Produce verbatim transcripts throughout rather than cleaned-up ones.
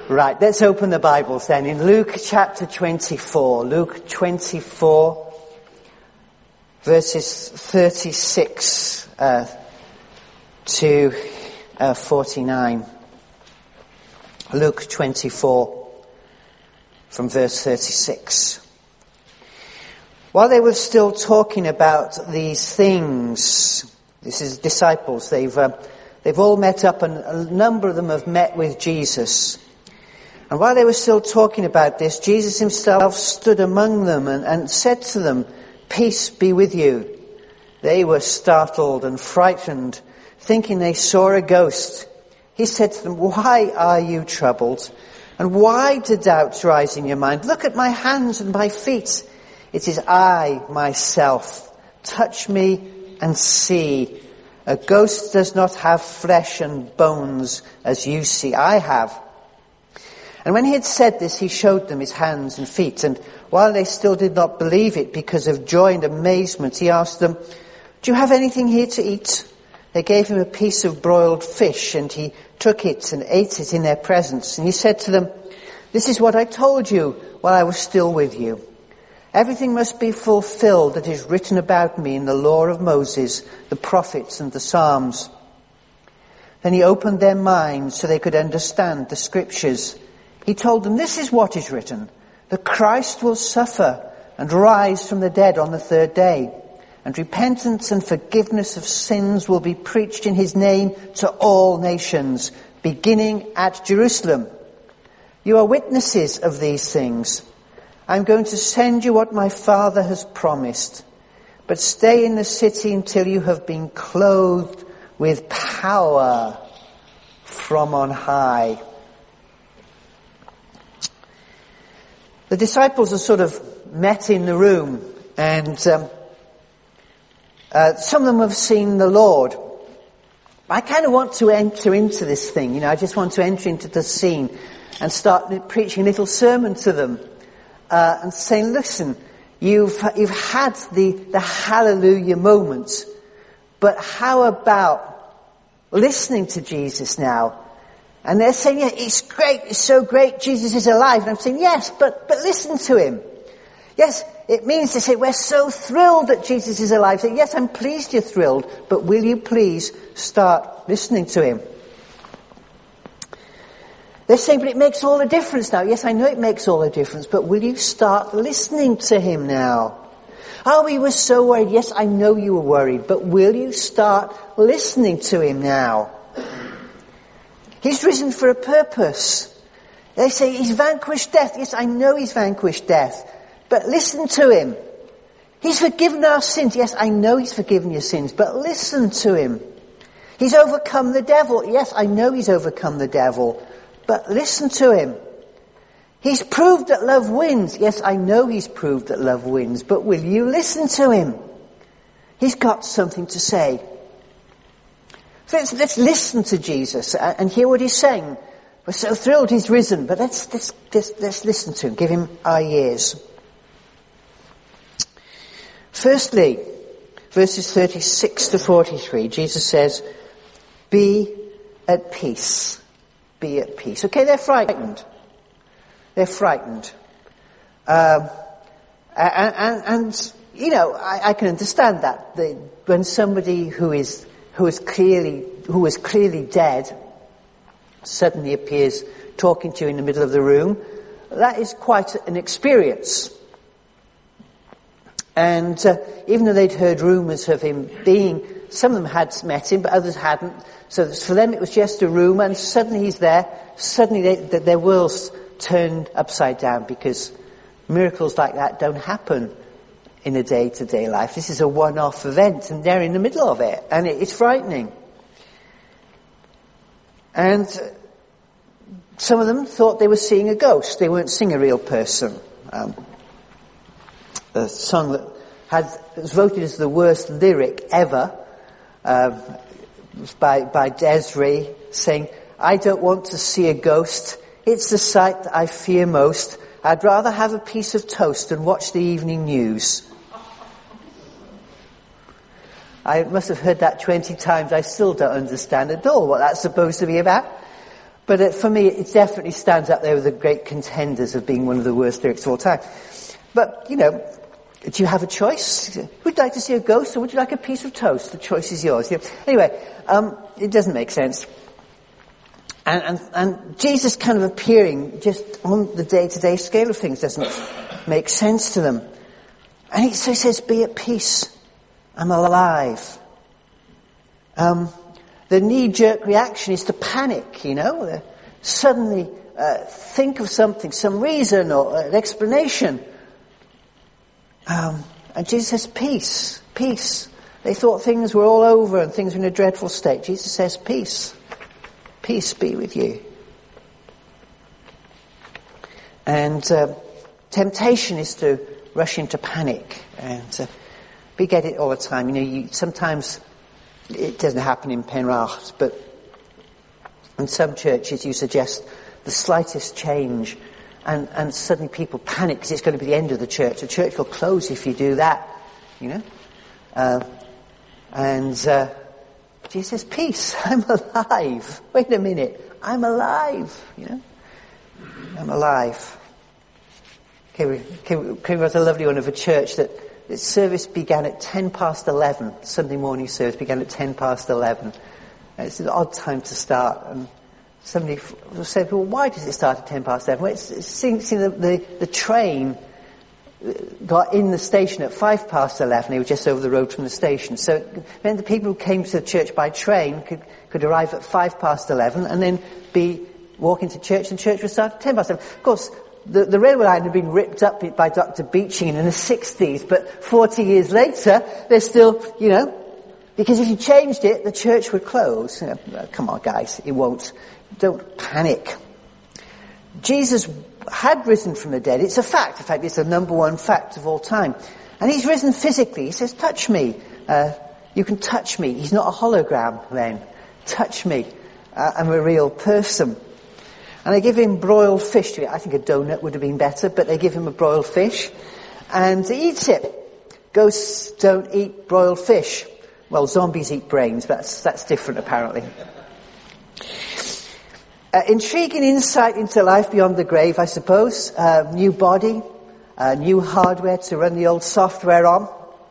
Right, let's open the Bibles then in Luke chapter twenty-four. Luke twenty-four, verses thirty-six uh, to uh, forty-nine. Luke twenty-four, from verse thirty-six. While they were still talking about these things, this is disciples, they've uh, they've all met up, and a number of them have met with Jesus. And while they were still talking about this, Jesus himself stood among them and, and said to them, "Peace be with you." They were startled and frightened, thinking they saw a ghost. He said to them, "Why are you troubled? And why do doubts rise in your mind? Look at my hands and my feet. It is I, myself. Touch me and see. A ghost does not have flesh and bones as you see I have." And when he had said this, he showed them his hands and feet. And while they still did not believe it because of joy and amazement, he asked them, "Do you have anything here to eat?" They gave him a piece of broiled fish, and he took it and ate it in their presence. And he said to them, "This is what I told you while I was still with you. Everything must be fulfilled that is written about me in the law of Moses, the prophets, and the Psalms." Then he opened their minds so they could understand the scriptures. He told them, "This is what is written. The Christ will suffer and rise from the dead on the third day. And repentance and forgiveness of sins will be preached in his name to all nations, beginning at Jerusalem. You are witnesses of these things. I'm going to send you what my Father has promised. But stay in the city until you have been clothed with power from on high." The disciples are sort of met in the room, and um, uh, some of them have seen the Lord. I kind of want to enter into this thing, you know, I just want to enter into the scene and start preaching a little sermon to them, uh, and saying, "Listen, you've you've had the, the hallelujah moment, but how about listening to Jesus now?" And they're saying, "Yeah, it's great, it's so great, Jesus is alive." And I'm saying, "Yes, but, but listen to him." Yes, it means to say, "We're so thrilled that Jesus is alive." Say, "Yes, I'm pleased you're thrilled, but will you please start listening to him?" They're saying, "But it makes all the difference now." Yes, I know it makes all the difference, but will you start listening to him now? "Oh, we were so worried." Yes, I know you were worried, but will you start listening to him now? He's risen for a purpose. They say he's vanquished death. Yes, I know he's vanquished death, but listen to him. He's forgiven our sins. Yes, I know he's forgiven your sins, but listen to him. He's overcome the devil. Yes, I know he's overcome the devil, but listen to him. He's proved that love wins. Yes, I know he's proved that love wins, but will you listen to him? He's got something to say. So let's, let's listen to Jesus and hear what he's saying. We're so thrilled he's risen, but let's, let's, let's, let's listen to him. Give him our ears. Firstly, verses thirty-six to forty-three, Jesus says, "Be at peace. Be at peace." Okay, they're frightened. They're frightened. Um, and, and, and, you know, I, I can understand that. The, when somebody who is who is clearly who is clearly dead suddenly appears talking to you in the middle of the room, that is quite an experience. And uh, even though they'd heard rumours of him being, some of them had met him, but others hadn't. So for them it was just a rumour, and suddenly he's there. Suddenly they, their worlds turned upside down, because miracles like that don't happen in a day-to-day life. This is a one-off event, and they're in the middle of it, and it, it's frightening. And some of them thought they were seeing a ghost. They weren't seeing a real person. Um, a song that had was voted as the worst lyric ever uh, by by Desiree, saying, "I don't want to see a ghost. It's the sight that I fear most. I'd rather have a piece of toast and watch the evening news." I must have heard that twenty times. I still don't understand at all what that's supposed to be about. But uh, for me, it definitely stands up there with the great contenders of being one of the worst lyrics of all time. But, you know, do you have a choice? Would you like to see a ghost or would you like a piece of toast? The choice is yours. Yeah. Anyway, um, it doesn't make sense. And, and, and Jesus kind of appearing just on the day-to-day scale of things doesn't make sense to them. And he, so he says, be at peace. I'm alive. Um, the knee-jerk reaction is to panic, you know. Uh, suddenly uh, think of something, some reason or an explanation. Um, and Jesus says, peace, peace. They thought things were all over and things were in a dreadful state. Jesus says, peace. Peace be with you. And uh, temptation is to rush into panic. And uh, we get it all the time. You know, you, sometimes it doesn't happen in Penrith, but in some churches you suggest the slightest change and, and suddenly people panic because it's going to be the end of the church. The church will close if you do that, you know. Uh, and... Uh, Jesus says, peace, I'm alive. Wait a minute, I'm alive, you know. I'm alive. Okay, Came was a lovely one of a church that its service began at ten past eleven. Sunday morning service began at ten past eleven. And it's an odd time to start. And somebody said, well, why does it start at ten past eleven? Well, it's, it's seeing the, the, the train got in the station at five past eleven. They were just over the road from the station. So it meant the people who came to the church by train could, could arrive at five past eleven and then be walking to church, and church would start at ten past eleven. Of course, the, the railway line had been ripped up by Doctor Beeching in the sixties, but forty years later, they're still, you know, because if you changed it, the church would close. You know, come on, guys, it won't. Don't panic. Jesus had risen from the dead. It's a fact. In fact, it's the number one fact of all time. And he's risen physically. He says, touch me. Uh, you can touch me. He's not a hologram then. Touch me. Uh, I'm a real person. And they give him broiled fish to eat. I think a donut would have been better, but they give him a broiled fish. And he eats it. Ghosts don't eat broiled fish. Well, zombies eat brains, but that's, that's different apparently. Uh, intriguing insight into life beyond the grave, I suppose. Uh, new body, uh, new hardware to run the old software on.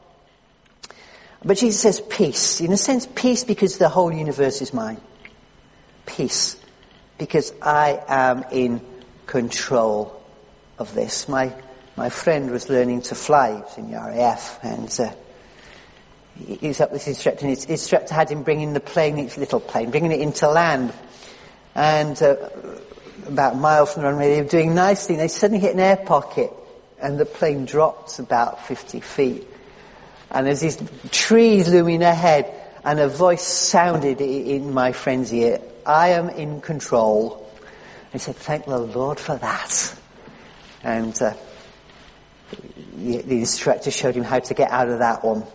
But Jesus says peace. In a sense, peace because the whole universe is mine. Peace because I am in control of this. My my friend was learning to fly. He was in the R A F, and uh, he was up with his instructor, and his instructor had him bringing the plane, his little plane, bringing it into land. And uh, about a mile from the runway, they were doing nicely, and they suddenly hit an air pocket, and the plane dropped about fifty feet. And there's these trees looming ahead, and a voice sounded in my friend's ear, I am in control. And he said, thank the Lord for that. And uh, the, the instructor showed him how to get out of that one.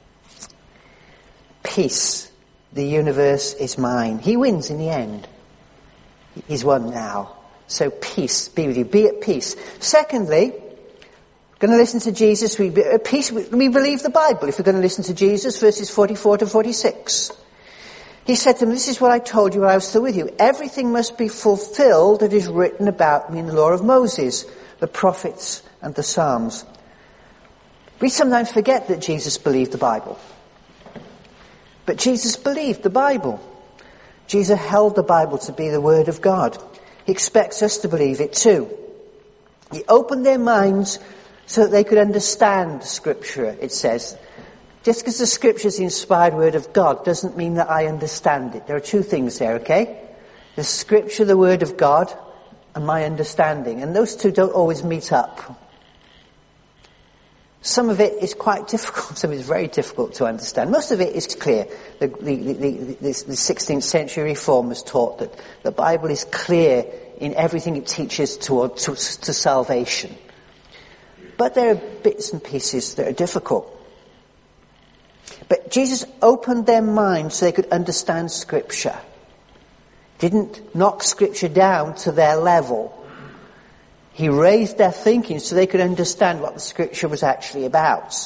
Peace. The universe is mine. He wins in the end. He's won now. So peace be with you. Be at peace. Secondly, going to listen to Jesus. We be at peace. We believe the Bible. If we're going to listen to Jesus, verses forty-four to forty-six. He said to them, this is what I told you when I was still with you. Everything must be fulfilled that is written about me in the law of Moses, the prophets and the Psalms. We sometimes forget that Jesus believed the Bible. But Jesus believed the Bible. Jesus held the Bible to be the Word of God. He expects us to believe it too. He opened their minds so that they could understand Scripture, it says. Just because the Scripture is the inspired Word of God doesn't mean that I understand it. There are two things there, okay? The Scripture, the Word of God, and my understanding. And those two don't always meet up. Some of it is quite difficult. Some of it is very difficult to understand. Most of it is clear. The, the, the, the, the sixteenth century reformers taught that the Bible is clear in everything it teaches toward, to, to salvation. But there are bits and pieces that are difficult. But Jesus opened their minds so they could understand Scripture. Didn't knock Scripture down to their level. He raised their thinking so they could understand what the Scripture was actually about.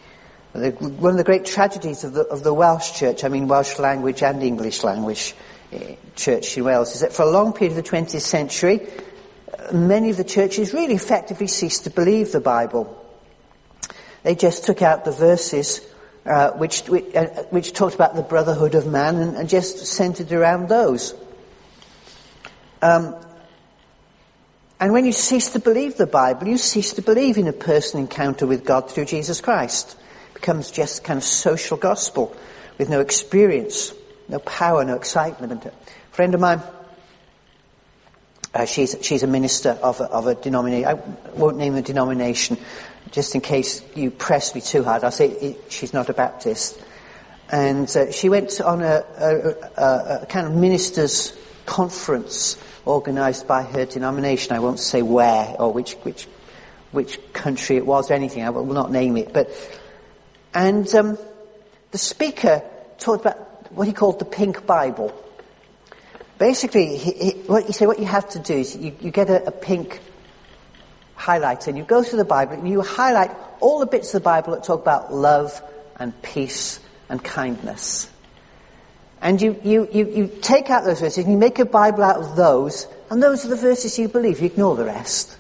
One of the great tragedies of the, of the Welsh church, I mean Welsh language and English language, church in Wales is that for a long period of the twentieth century, many of the churches really effectively ceased to believe the Bible. They just took out the verses uh, which which, uh, which talked about the brotherhood of man and, and just centered around those. Um, and when you cease to believe the Bible, you cease to believe in a personal encounter with God through Jesus Christ. It becomes just kind of social gospel with no experience, no power, no excitement. And a friend of mine, uh, she's she's a minister of a, of a denomination. I won't name the denomination, just in case you press me too hard. I'll say it, she's not a Baptist. And uh, she went on a, a, a, a kind of ministers' conference organised by her denomination. I won't say where or which which which country it was or anything. I will not name it. But and um, the speaker talked about what he called the pink Bible. Basically, he, he, what he said, what you have to do is you, you get a, a pink highlighter and you go through the Bible and you highlight all the bits of the Bible that talk about love and peace and kindness. And you, you, you, you take out those verses and you make a Bible out of those, and those are the verses you believe. You ignore the rest.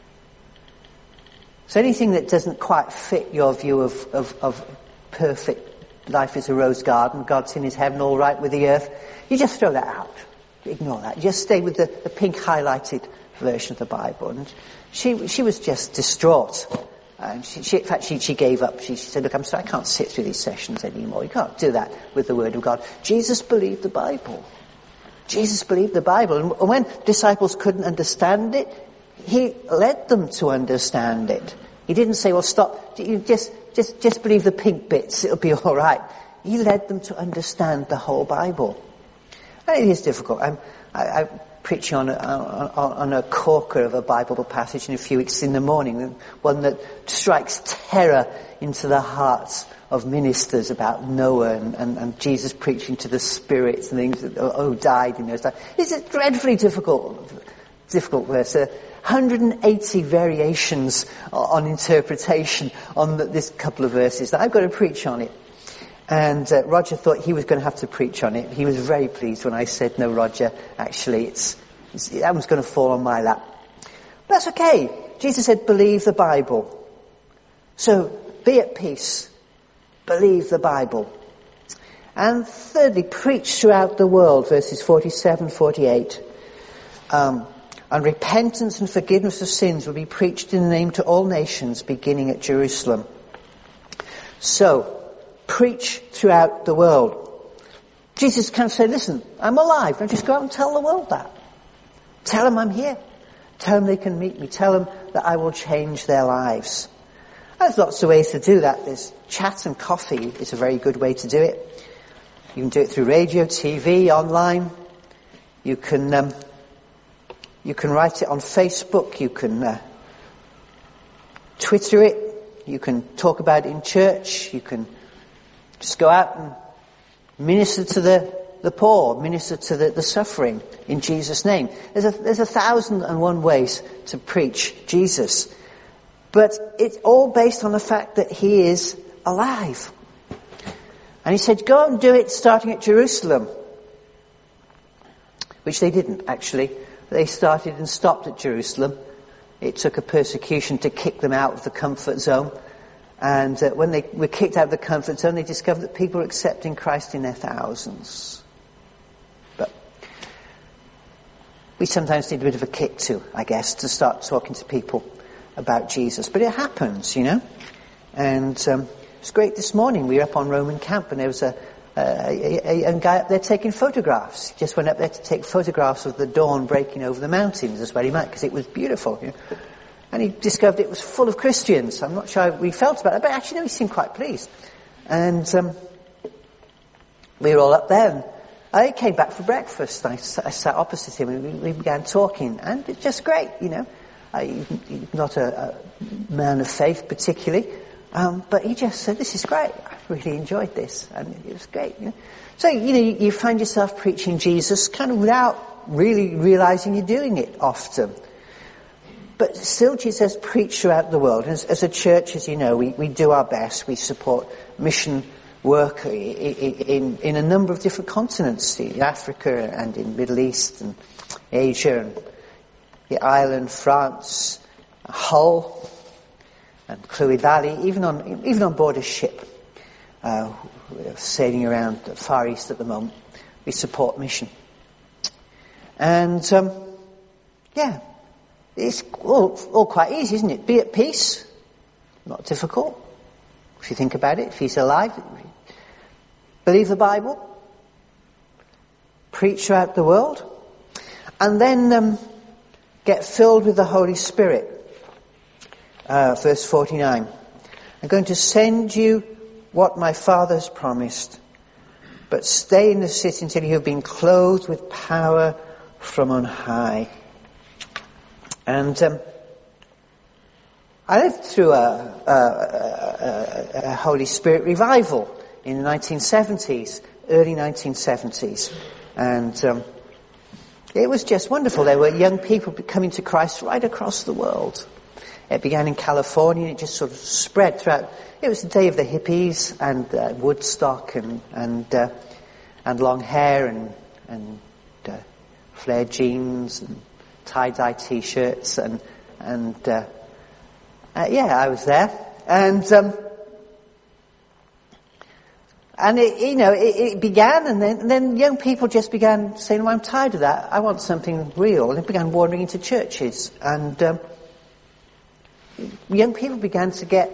So anything that doesn't quite fit your view of, of, of perfect life is a rose garden, God's in his heaven, all right with the earth, you just throw that out. You ignore that. You just stay with the, the pink highlighted version of the Bible. And she she was just distraught. And she, she, in fact, she, she gave up. She, she said, look, I'm sorry, I can't sit through these sessions anymore. You can't do that with the Word of God. Jesus believed the Bible. Jesus believed the Bible. And when disciples couldn't understand it, he led them to understand it. He didn't say, well, stop, you just, just, just believe the pink bits, it'll be all right. He led them to understand the whole Bible. And it is difficult. I'm, I, I'm preaching on a, on, on a corker of a Bible passage in a few weeks in the morning, one that strikes terror into the hearts of ministers about Noah and, and, and Jesus preaching to the spirits and things that oh, died in those times. It's a dreadfully difficult, difficult verse. Uh, one hundred eighty variations on interpretation on the, this couple of verses that I've got to preach on it. And uh, Roger thought he was going to have to preach on it. He was very pleased when I said, no, Roger, actually, it's, it's that one's going to fall on my lap. But that's okay. Jesus said, believe the Bible. So, be at peace. Believe the Bible. And thirdly, preach throughout the world, verses forty-seven, forty-eight. Um, and repentance and forgiveness of sins will be preached in the name to all nations, beginning at Jerusalem. So, preach throughout the world. Jesus kind of said, listen, I'm alive. Don't just go out and tell the world that. Tell them I'm here. Tell them they can meet me. Tell them that I will change their lives. There's lots of ways to do that. There's chat and coffee is a very good way to do it. You can do it through radio, T V, online. You can um, you can write it on Facebook. You can uh, Twitter it. You can talk about it in church. You can just go out and minister to the, the poor, minister to the, the suffering in Jesus' name. There's a, there's a thousand and one ways to preach Jesus. But it's all based on the fact that he is alive. And he said, go and do it starting at Jerusalem. Which they didn't, actually. They started and stopped at Jerusalem. It took a persecution to kick them out of the comfort zone. And uh, when they were kicked out of the comfort zone, they discovered that people were accepting Christ in their thousands. But we sometimes need a bit of a kick too, I guess, to start talking to people about Jesus. But it happens, you know. And um, it was great this morning. We were up on Roman Camp and there was a, a, a, a young guy up there taking photographs. He just went up there to take photographs of the dawn breaking over the mountains. That's what he meant, because it was beautiful, you know. And he discovered it was full of Christians. I'm not sure how we felt about it, but actually, no, he seemed quite pleased. And um, we were all up there, and I came back for breakfast. I, I sat opposite him, and we, we began talking, and it's just great, you know. I, he's not a, a man of faith particularly, um, but he just said, "This is great. I really enjoyed this, and it was great." You know? So you know, you, you find yourself preaching Jesus, kind of without really realizing you're doing it often. But still, Jesus says, preach throughout the world. As, as a church, as you know, we, we do our best. We support mission work in, in, in a number of different continents, in Africa and in Middle East and Asia and the island, France, Hull and Clwyd Valley, even on even on board a ship. Uh, we're sailing around the Far East at the moment. We support mission. And, um, yeah, it's all, all quite easy, isn't it? Be at peace. Not difficult, if you think about it, if he's alive. Believe the Bible. Preach throughout the world. And then um, get filled with the Holy Spirit. Uh, verse forty-nine. I'm going to send you what my Father has promised, but stay in the city until you have been clothed with power from on high. And um, I lived through a, a, a, a Holy Spirit revival in the nineteen seventies, early nineteen seventies. And um, it was just wonderful. There were young people coming to Christ right across the world. It began in California and it just sort of spread throughout. It was the day of the hippies and uh, Woodstock and and, uh, and long hair and, and uh, flared jeans and tie-dye t-shirts and, and uh, uh, yeah, I was there. And um, and it, you know, it, it began and then, and then young people just began saying, well, I'm tired of that. I want something real. And they began wandering into churches. And um, young people began to get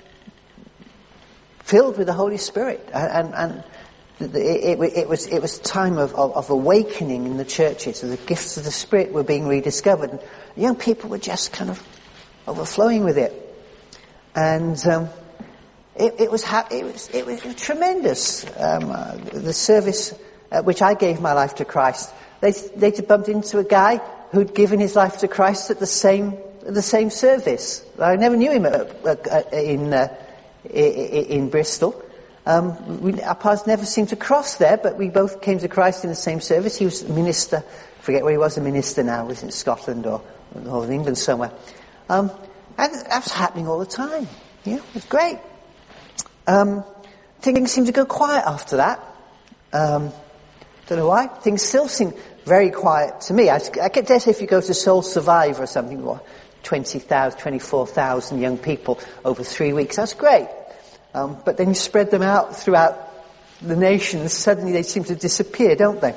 filled with the Holy Spirit, and, and, and it, it, it was it was time of, of, of awakening in the churches. So the gifts of the Spirit were being rediscovered, and young people were just kind of overflowing with it, and um, it, it was ha- it was it was tremendous. Um, uh, the service at which I gave my life to Christ, they they bumped into a guy who'd given his life to Christ at the same at the same service. I never knew him at, at, in. Uh, in Bristol. Um, we, our paths never seemed to cross there, but we both came to Christ in the same service. He was a minister, I forget where he was a minister now, was in Scotland or the whole of England somewhere. Um, and that was happening all the time. Yeah, it was great. Um, things seemed to go quiet after that. Um, don't know why. Things still seem very quiet to me. I, I dare say if you go to Soul Survive or something, or twenty thousand, twenty-four thousand young people over three weeks. That's great. Um, but then you spread them out throughout the nation, suddenly they seem to disappear, don't they?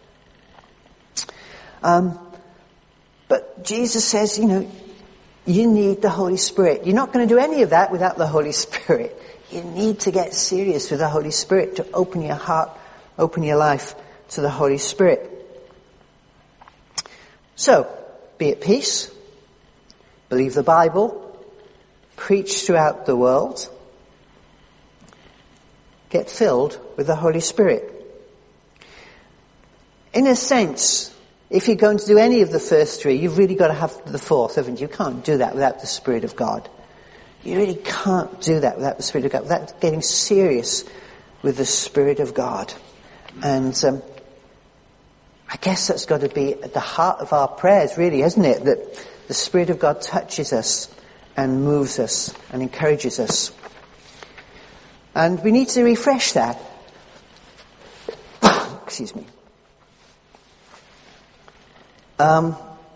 Um, but Jesus says, you know, you need the Holy Spirit. You're not going to do any of that without the Holy Spirit. You need to get serious with the Holy Spirit to open your heart, open your life to the Holy Spirit. So, be at peace. Believe the Bible, preach throughout the world, get filled with the Holy Spirit. In a sense, if you're going to do any of the first three, you've really got to have the fourth, haven't you? You can't do that without the Spirit of God. You really can't do that without the Spirit of God, without getting serious with the Spirit of God. And um, I guess that's got to be at the heart of our prayers, really, hasn't it? That the Spirit of God touches us and moves us and encourages us. And we need to refresh that. Excuse me. Um,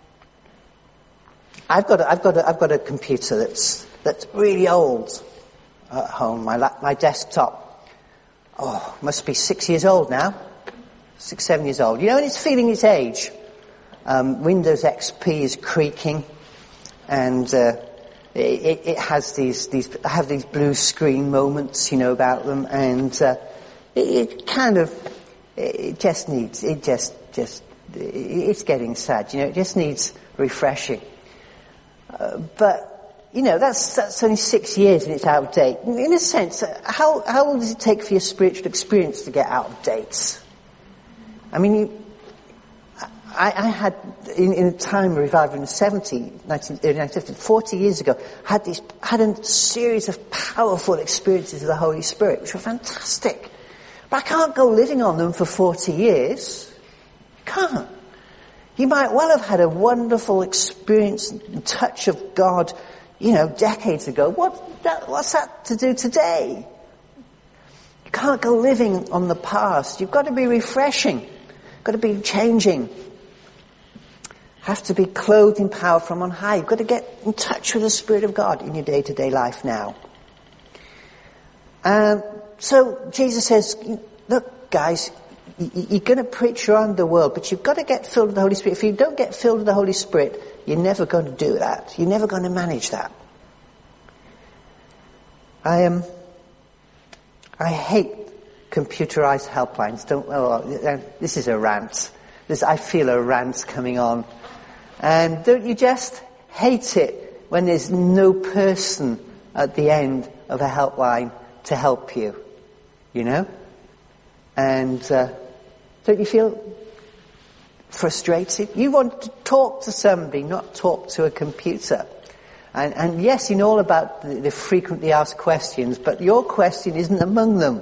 I've got a, I've got a, I've got a computer that's that's really old at home. My la- my desktop, oh, must be six years old now, six seven years old. You know, and it's feeling its age. Um, Windows X P is creaking, and uh, it, it has these these have these blue screen moments, you know, about them, and uh, it, it kind of it just needs it just just it's getting sad, you know. It just needs refreshing. Uh, but you know, that's that's only six years and it's out of date. In a sense, how how long does it take for your spiritual experience to get out of date? I mean, you. I, I had, in, in a time of revival in the seventies, nineteen, early nineteen fifties, forty years ago, had these, had a series of powerful experiences of the Holy Spirit, which were fantastic. But I can't go living on them for forty years. You can't. You might well have had a wonderful experience and touch of God, you know, decades ago. What, that, what's that to do today? can't go living on the past. You've got to be refreshing. Got to be changing. Have to be clothed in power from on high. You've got to get in touch with the Spirit of God in your day-to-day life now. Um, so Jesus says, look, guys, you're going to preach around the world, but you've got to get filled with the Holy Spirit. If you don't get filled with the Holy Spirit, you're never going to do that. You're never going to manage that. I am. Um, I hate computerized helplines. Don't. Oh, this is a rant. This I feel a rant coming on. And don't you just hate it when there's no person at the end of a helpline to help you? You know? And uh, don't you feel frustrated? You want to talk to somebody, not talk to a computer. And, and yes, you know all about the, the frequently asked questions, but your question isn't among them.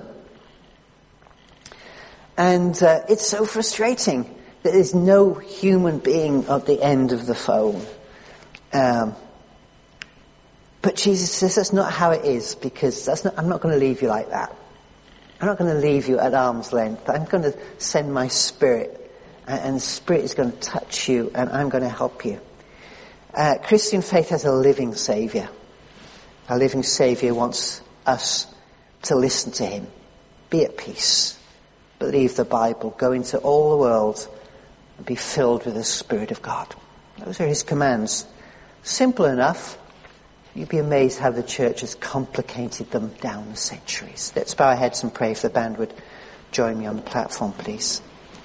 And uh, it's so frustrating that there's no human being at the end of the phone. Um, but Jesus says that's not how it is, because that's not, I'm not going to leave you like that. I'm not going to leave you at arm's length. I'm going to send my Spirit, and, and the Spirit is going to touch you, and I'm going to help you. Uh, Christian faith has a living Saviour. A living Saviour wants us to listen to Him. Be at peace. Believe the Bible. Go into all the world and be filled with the Spirit of God. Those are His commands. Simple enough. You'd be amazed how the church has complicated them down the centuries. Let's bow our heads and pray. If the band would join me on the platform, please.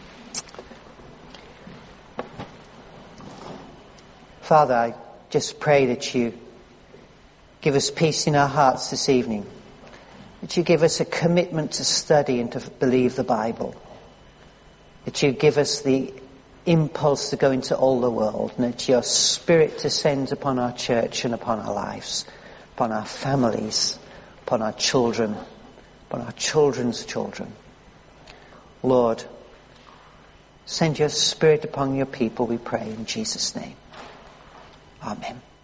Father, I just pray that you give us peace in our hearts this evening. That you give us a commitment to study and to believe the Bible. That you give us the impulse to go into all the world, and that your Spirit descends upon our church and upon our lives, upon our families, upon our children, upon our children's children. Lord, send your Spirit upon your people, we pray in Jesus' name. Amen.